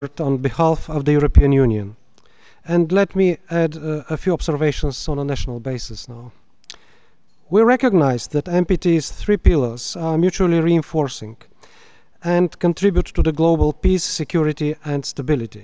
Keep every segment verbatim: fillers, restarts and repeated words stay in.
on behalf of the European Union. And let me add uh, a few observations on a national basis now. We recognize that N P T's three pillars are mutually reinforcing and contribute to the global peace, security and stability.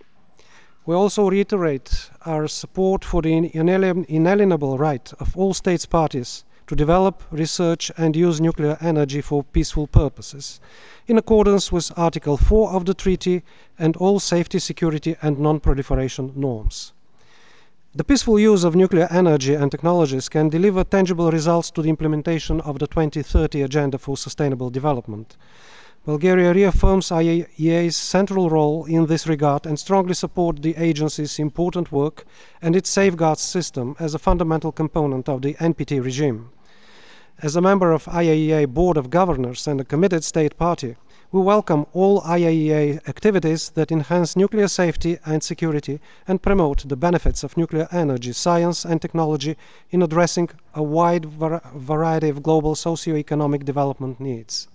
We also reiterate our support for the inalienable right of all states parties to develop, research and use nuclear energy for peaceful purposes, in accordance with Article four of the Treaty and all safety, security and non-proliferation norms. The peaceful use of nuclear energy and technologies can deliver tangible results to the implementation of the twenty thirty Agenda for Sustainable Development. Bulgaria reaffirms I A E A's central role in this regard and strongly supports the agency's important work and its safeguards system as a fundamental component of the N P T regime. As a member of I A E A Board of Governors and a committed state party, we welcome all I A E A activities that enhance nuclear safety and security and promote the benefits of nuclear energy, science and technology in addressing a wide variety of global socio-economic development needs.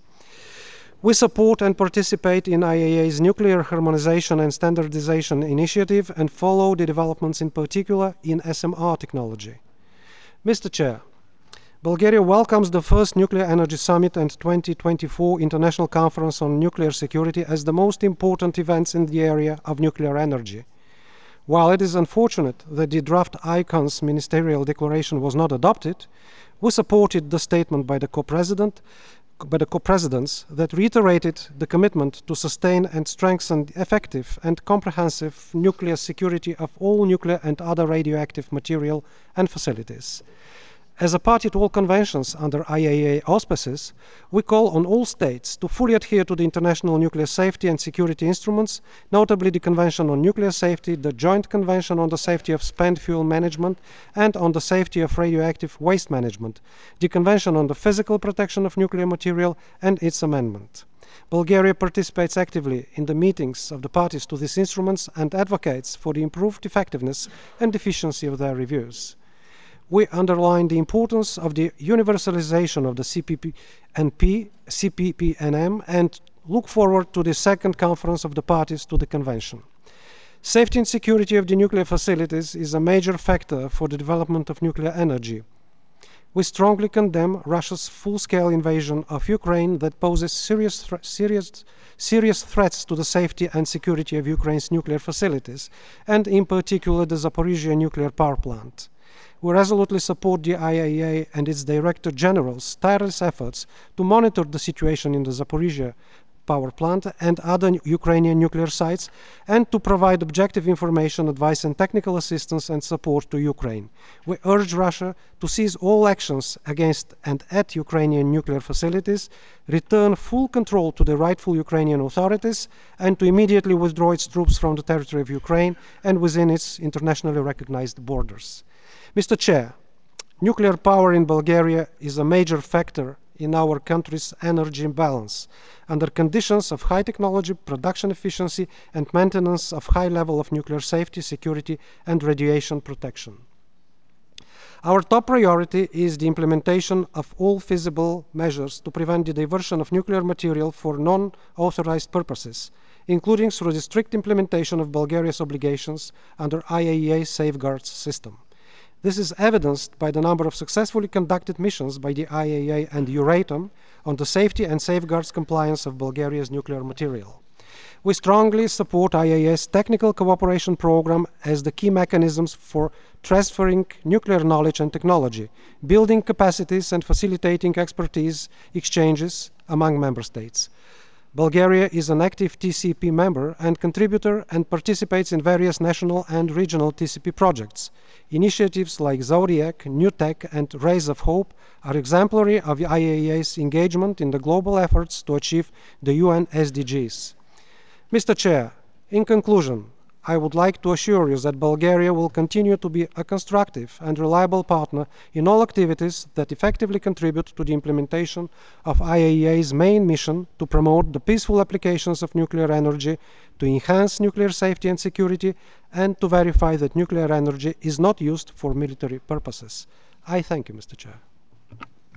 We support and participate in I A E A's nuclear harmonization and standardization initiative and follow the developments in particular in S M R technology. Mister Chair, Bulgaria welcomes the first Nuclear Energy Summit and twenty twenty-four International Conference on Nuclear Security as the most important events in the area of nuclear energy. While it is unfortunate that the draft ICANS ministerial declaration was not adopted, we supported the statement by the co-president by the co-presidents that reiterated the commitment to sustain and strengthen effective and comprehensive nuclear security of all nuclear and other radioactive material and facilities. As a party to all conventions under I A E A auspices, we call on all states to fully adhere to the international nuclear safety and security instruments, notably the Convention on Nuclear Safety, the Joint Convention on the Safety of Spent Fuel Management and on the Safety of Radioactive Waste Management, the Convention on the Physical Protection of Nuclear Material and its amendment. Bulgaria participates actively in the meetings of the parties to these instruments and advocates for the improved effectiveness and efficiency of their reviews. We underline the importance of the universalization of the C P P N P, C P P N M and look forward to the second conference of the parties to the Convention. Safety and security of the nuclear facilities is a major factor for the development of nuclear energy. We strongly condemn Russia's full-scale invasion of Ukraine that poses serious, th serious, serious threats to the safety and security of Ukraine's nuclear facilities, and in particular the Zaporizhzhia nuclear power plant. We resolutely support the I A E A and its Director General's tireless efforts to monitor the situation in the Zaporizhzhia power plant and other Ukrainian nuclear sites and to provide objective information, advice and technical assistance and support to Ukraine. We urge Russia to cease all actions against and at Ukrainian nuclear facilities, return full control to the rightful Ukrainian authorities and to immediately withdraw its troops from the territory of Ukraine and within its internationally recognized borders. Mister Chair, nuclear power in Bulgaria is a major factor in our country's energy balance, under conditions of high technology, production efficiency and maintenance of high level of nuclear safety, security and radiation protection. Our top priority is the implementation of all feasible measures to prevent the diversion of nuclear material for non-authorized purposes, including through the strict implementation of Bulgaria's obligations under I A E A safeguards system. This is evidenced by the number of successfully conducted missions by the I A E A and Euratom on the safety and safeguards compliance of Bulgaria's nuclear material. We strongly support I A E A's technical cooperation program as the key mechanisms for transferring nuclear knowledge and technology, building capacities and facilitating expertise exchanges among member states. Bulgaria is an active T C P member and contributor and participates in various national and regional T C P projects. Initiatives like Zodiac, NewTech and Rays of Hope are exemplary of I A E A's engagement in the global efforts to achieve the U N S D Gs. Mister Chair, in conclusion, I would like to assure you that Bulgaria will continue to be a constructive and reliable partner in all activities that effectively contribute to the implementation of I A E A's main mission to promote the peaceful applications of nuclear energy, to enhance nuclear safety and security, and to verify that nuclear energy is not used for military purposes. I thank you, Mister Chair.